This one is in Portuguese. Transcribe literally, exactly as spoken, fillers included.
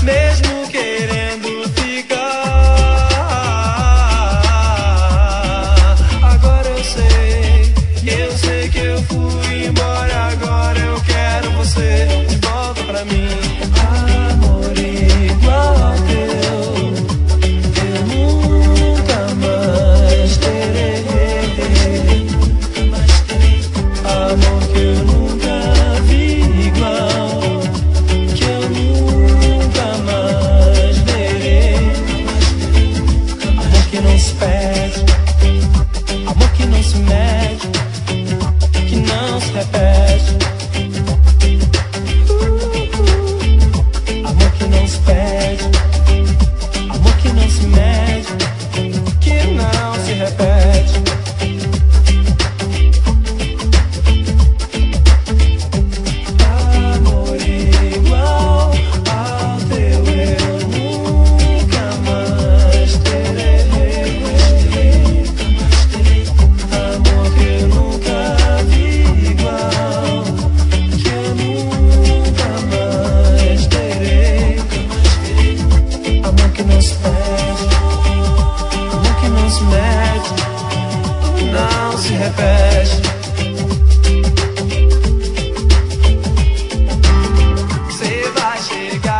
mesmo querendo ficar. Agora eu sei, eu sei que eu fui embora. Agora eu quero você de volta pra mim. Amor igual ao teu eu nunca mais terei. Amor que eu nunca vi igual, que eu nunca mais verei. Amor que não se pede, amor que não se mede, que não se repete. Uh, amor que não se pede, amor que não se mede, que não se repete. Amor igual ao teu eu nunca mais terei. Amor que eu nunca vi igual, que eu nunca mais terei. Amor que não se pede, amor que não se mede, não se repete. Você vai chegar